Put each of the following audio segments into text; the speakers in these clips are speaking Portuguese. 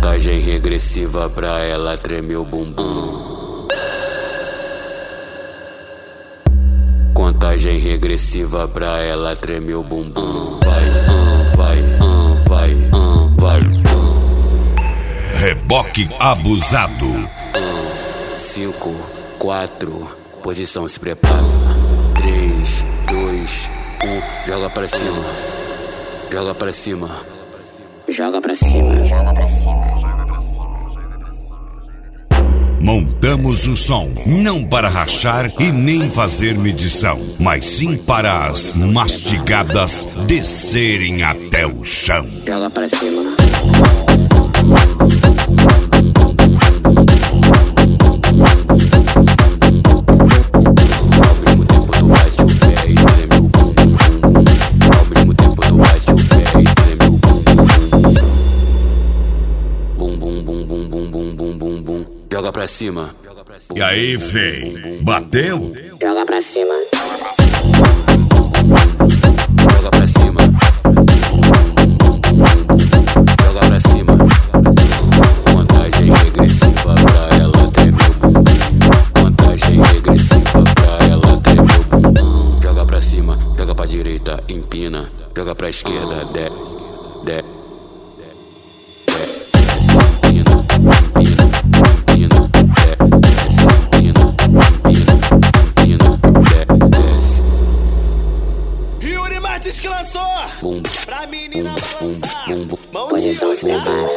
Contagem regressiva pra ela tremer o bumbum. Contagem regressiva pra ela tremer o bumbum. Vai, vai. Reboque abusado. 5, 4, posição, se prepara. 3, 2, 1, joga pra cima. Joga pra cima. Joga pra cima. Joga pra cima. Montamos o som, não para rachar e nem fazer medição, mas sim para as mastigadas descerem até o chão. Joga pra cima. Joga pra cima. E aí, véi? Bateu? Joga pra cima. Joga pra cima. Joga pra cima. Contagem regressiva pra ela tremer o bumbum. Contagem regressiva pra ela tremer o bumbum. Joga pra cima, joga pra direita, empina. Joga pra esquerda, Que lançou pra menina balançar. Posição, se prepara.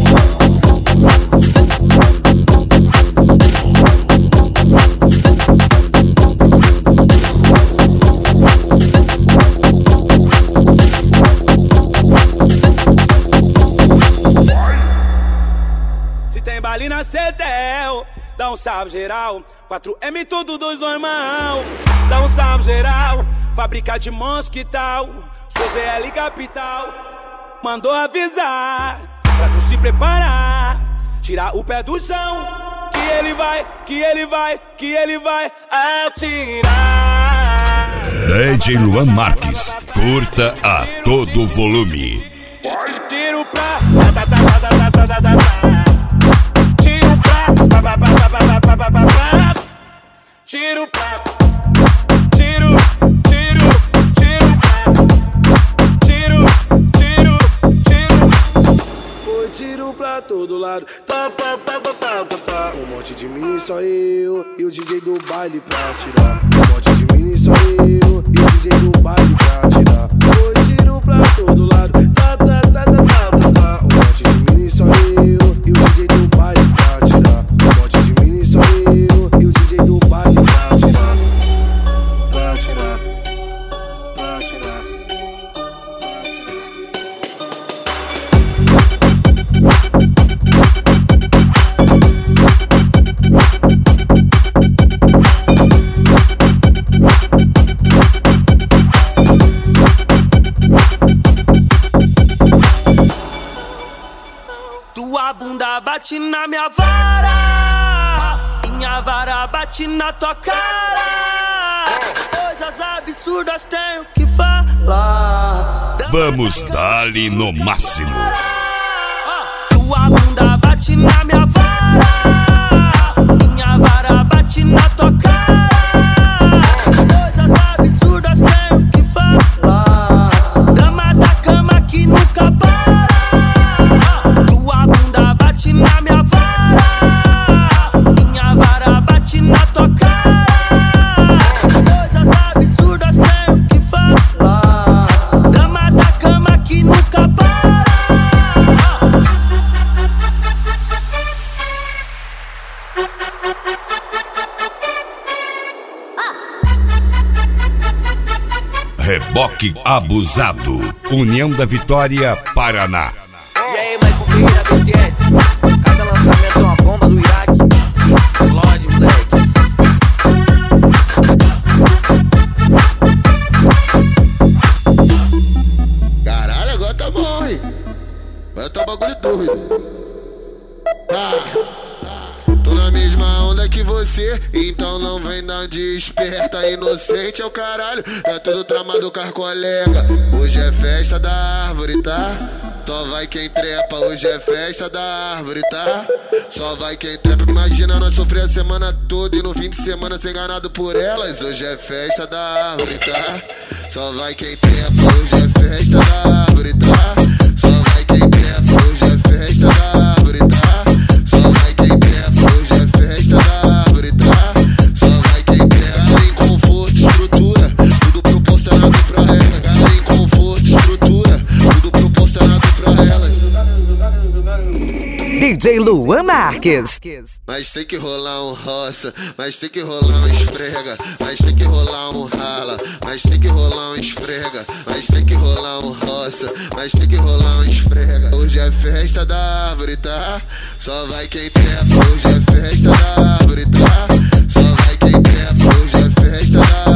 Se tem baile na Cetel, dá um salve geral. 4M tudo dos irmão. Dá um salve geral. Fábrica de monstros, que tal? Sou ZL Capital. Mandou avisar pra tu se preparar. Tirar o pé do chão, que ele vai atirar. DJ Luan Marques, curta a todo volume. Tiro pra tiro pra tiro pra tiro pra todo lado. Tá. Um monte de mini só eu e o DJ do baile pra tirar. Um monte de mini só eu e o DJ do baile pra tirar. Foi tiro pra todo lado. Tá. Um monte de mini só eu e o DJ do baile pra tirar. Um monte de mini só eu e o DJ do baile pra tirar. Pra tirar. Tua bunda bate na minha vara, minha vara bate na tua cara. Coisas absurdas tenho que falar. Vamos dar-lhe no máximo. Tua bunda bate na minha vara, minha vara bate na tua cara. Coisas absurdas tenho que falar. Dama da cama que nunca para. Tua bunda bate na minha vara, minha vara bate na tua cara. Coisas absurdas tenho que falar. Dama da cama que nunca para. Reboque abusado. União da Vitória, Paraná. E aí, vai comigo da BTS. Cada lançamento é uma bomba do Iraque. Explode, moleque. Caralho, agora tá bom, hein? Agora tá um bagulho doido. Tô na mesma onda que você, então não vem dar de esperta. Inocente é o caralho, é tudo tramado com as colega. Hoje é festa da árvore, tá? Só vai quem trepa, hoje é festa da árvore, tá? Só vai quem trepa. Imagina nós sofrer a semana toda e no fim de semana ser enganado por elas. Hoje é festa da árvore, tá? Só vai quem trepa, hoje é festa da árvore, tá? Só vai quem trepa, hoje é festa da árvore, tá? Só vai quem trepa, hoje é festa da árvore, tá? Só vai quem trepa. Cara em conforto, estrutura, tudo proporcionado pra ela. Cara em conforto, estrutura, tudo proporcionado pra ela. DJ Luan Marques. Mas tem que rolar um roça, mas tem que rolar um esfrega, mas tem que rolar um rala, mas tem que rolar um esfrega, mas tem que rolar um roça, mas tem que rolar um esfrega. Hoje é festa da árvore, tá? Só vai quem trepa. Hoje é festa da árvore, tá? Só vai quem trepa. Hoje é festa da árvore.